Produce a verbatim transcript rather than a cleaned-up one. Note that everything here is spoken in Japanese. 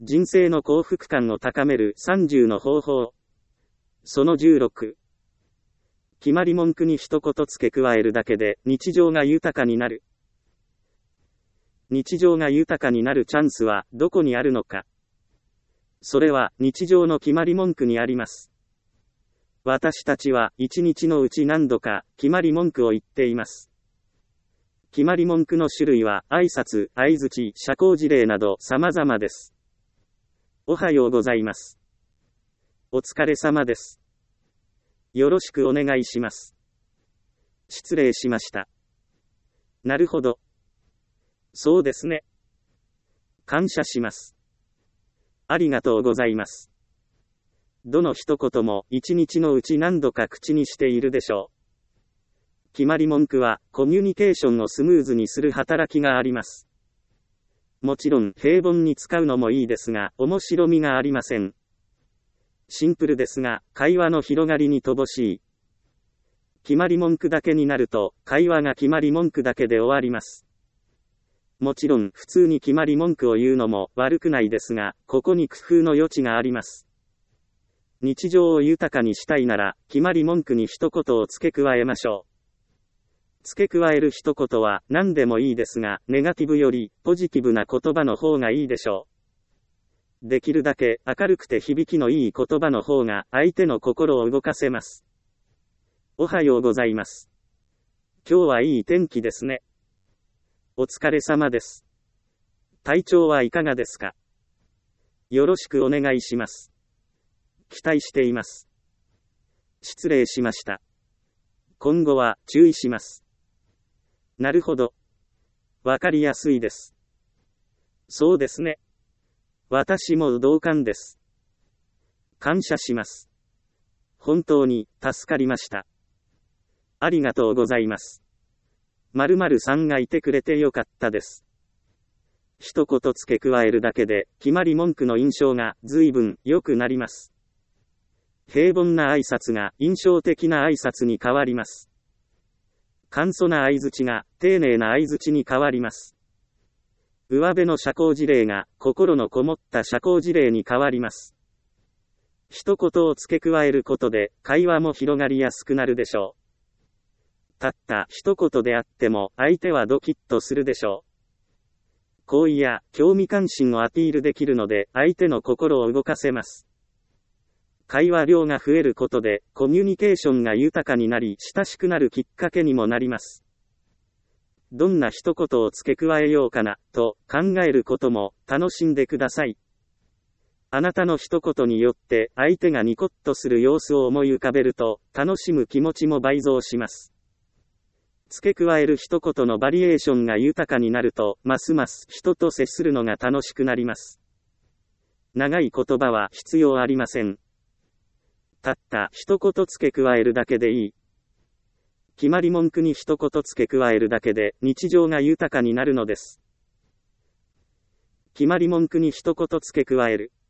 人生の幸福感を高めるさんじゅうの方法。そのじゅうろく。決まり文句に一言付け加えるだけで日常が豊かになる。日常が豊かになるチャンスはどこにあるのか。それは日常の決まり文句にあります。私たちは一日のうち何度か決まり文句を言っています。決まり文句の種類は挨拶、相槌、社交辞令など様々です。おはようございます。お疲れ様です。よろしくお願いします。失礼しました。なるほど。そうですね。感謝します。ありがとうございます。どの一言も一日のうち何度か口にしているでしょう。決まり文句はコミュニケーションをスムーズにする働きがあります。もちろん平凡に使うのもいいですが、面白みがありません。シンプルですが、会話の広がりに乏しい。決まり文句だけになると、会話が決まり文句だけで終わります。もちろん、普通に決まり文句を言うのも悪くないですが、ここに工夫の余地があります。日常を豊かにしたいなら、決まり文句に一言を付け加えましょう。付け加える一言は何でもいいですが、ネガティブよりポジティブな言葉の方がいいでしょう。できるだけ明るくて響きのいい言葉の方が相手の心を動かせます。おはようございます。今日はいい天気ですね。お疲れ様です。体調はいかがですか？よろしくお願いします。期待しています。失礼しました。今後は注意します。なるほど。わかりやすいです。そうですね。私も同感です。感謝します。本当に助かりました。ありがとうございます。〇〇さんがいてくれてよかったです。一言付け加えるだけで決まり文句の印象が随分良くなります。平凡な挨拶が印象的な挨拶に変わります。簡素な相槌が丁寧な相槌に変わります。上辺の社交辞令が心のこもった社交辞令に変わります。一言を付け加えることで会話も広がりやすくなるでしょう。たった一言であっても相手はドキッとするでしょう。好意や興味関心をアピールできるので相手の心を動かせます。会話量が増えることでコミュニケーションが豊かになり親しくなるきっかけにもなります。どんな一言を付け加えようかな、と考えることも楽しんでください。あなたの一言によって相手がニコッとする様子を思い浮かべると、楽しむ気持ちも倍増します。付け加える一言のバリエーションが豊かになると、ますます人と接するのが楽しくなります。長い言葉は必要ありません。たった一言付け加えるだけでいい。決まり文句に一言付け加えるだけで日常が豊かになるのです。決まり文句に一言付け加える。